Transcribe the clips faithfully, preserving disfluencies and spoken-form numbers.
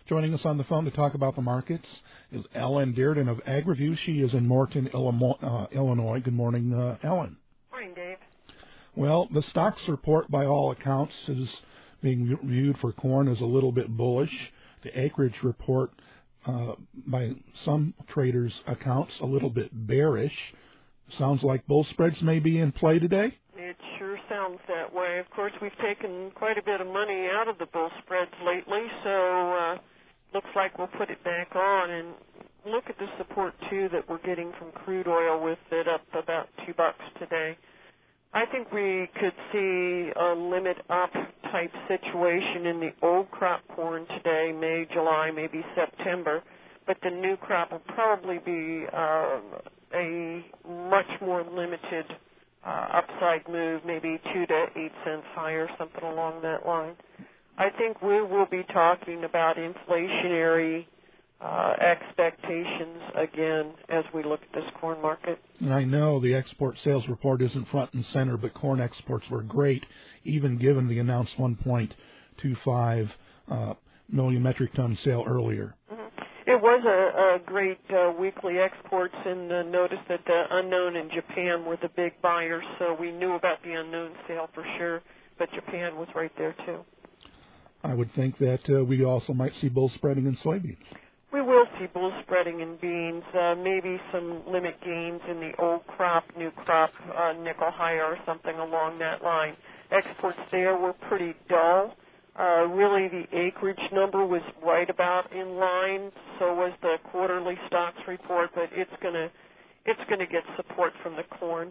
Joining us on the phone to talk about the markets is Ellen Dearden of AgriView. She is in Morton, Illinois. Good morning, uh, Ellen. Morning, Dave. Well, the stocks report, by all accounts, is being viewed for corn as a little bit bullish. The acreage report, uh, by some traders' accounts, a little bit bearish. Sounds like bull spreads may be in play today? It sure sounds that way. Of course, we've taken quite a bit of money out of the bull spreads lately, so uh, looks like we'll put it back on. And look at the support, too, that we're getting from crude oil with it up about two bucks today. I think we could see a limit up type situation in the old crop corn today, May, July, maybe September, but the new crop will probably be uh, a much more limited uh, upside move, maybe two to eight cents higher, something along that line. I think we will be talking about inflationary uh, expectations again as we look at this corn market. And I know the export sales report isn't front and center, but corn exports were great, even given the announced one point two five uh, million metric ton sale earlier. Mm-hmm. It was a, a great uh, weekly exports, and uh, notice that the unknown in Japan were the big buyers, so we knew about the unknown sale for sure, but Japan was right there too. I would think that uh, we also might see bull spreading in soybeans. We will see bull spreading in beans, uh, maybe some limit gains in the old crop, new crop, uh, nickel higher or something along that line. Exports there were pretty dull. Uh, really, the acreage number was right about in line. So was the quarterly stocks report, but it's gonna it's gonna get support from the corn.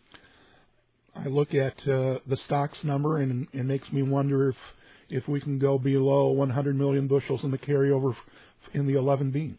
I look at uh, the stocks number, and it makes me wonder if if we can go below one hundred million bushels in the carryover in the eleven beans.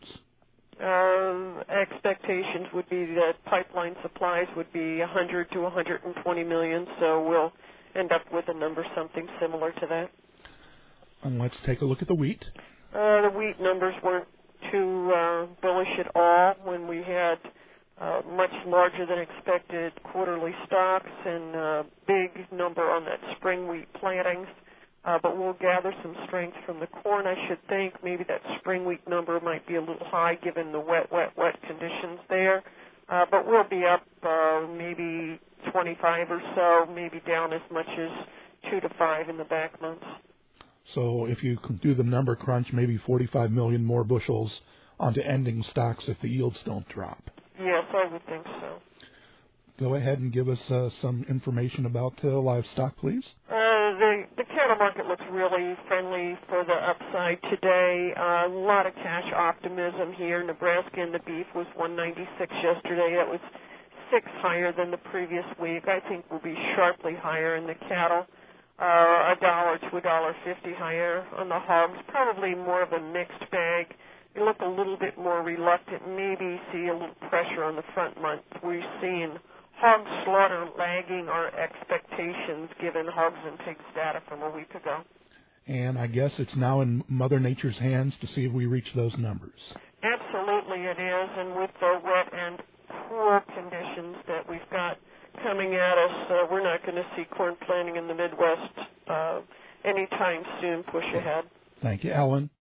Um, expectations would be that pipeline supplies would be one hundred to one hundred twenty million. So we'll end up with a number something similar to that. And let's take a look at the wheat. Uh, the wheat numbers weren't too uh, bullish at all when we had uh, much larger than expected quarterly stocks and a big number on that spring wheat plantings. Uh, but we'll gather some strength from the corn, I should think. Maybe that spring wheat number might be a little high given the wet, wet, wet conditions there. Uh, but we'll be up uh, maybe twenty-five or so, maybe down as much as two to five in the back months. So if you can do the number crunch, maybe forty-five million more bushels onto ending stocks if the yields don't drop. Yes, I would think so. Go ahead and give us uh, some information about uh, livestock, please. Uh, the, the cattle market looks really friendly for the upside today. Uh, a lot of cash optimism here. Nebraska and the beef was one ninety-six yesterday. That was six higher than the previous week. I think we'll be sharply higher in the cattle. Uh, a dollar to a dollar fifty higher on the hogs. Probably more of a mixed bag. You look a little bit more reluctant. Maybe see a little pressure on the front month. We're seeing hog slaughter lagging our expectations given hogs and pigs data from a week ago. And I guess it's now in Mother Nature's hands to see if we reach those numbers. Absolutely it is, and with the wet and cool conditions that we've got coming at us, uh, we're not going to see corn planting in the Midwest uh, anytime soon push ahead. Thank you, Ellen.